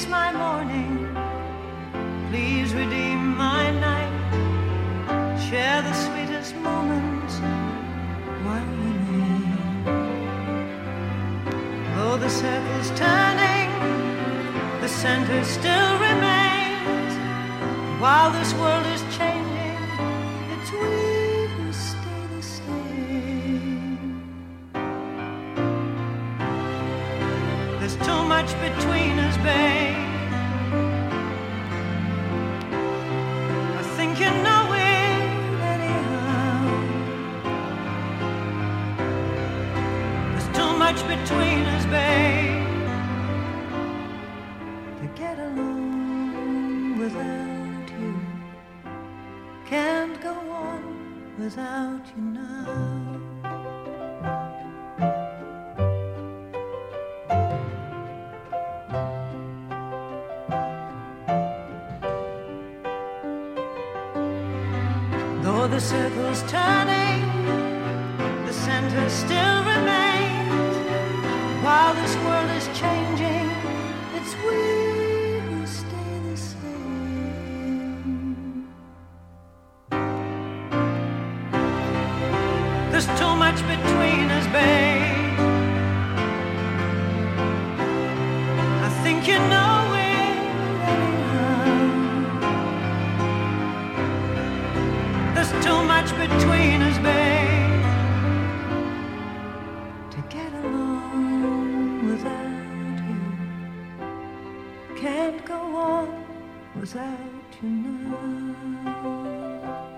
peace my morning. Please redeem my night. Share the sweetest moments while remain. Though the circle's turning, the center still remains. While this world is changing, it's we who stay the same. There's too much between us, babe. I think you know it anyhow. There's too much between us, babe, to get along without you. Can't go on without you now. Though the circle's turning, the center still remains. While this world is changing, it's we who stay the same. There's too much between us, babe. I think you know it anyhow. There's too much between us, babe, to get along without you. Can't go on without you now.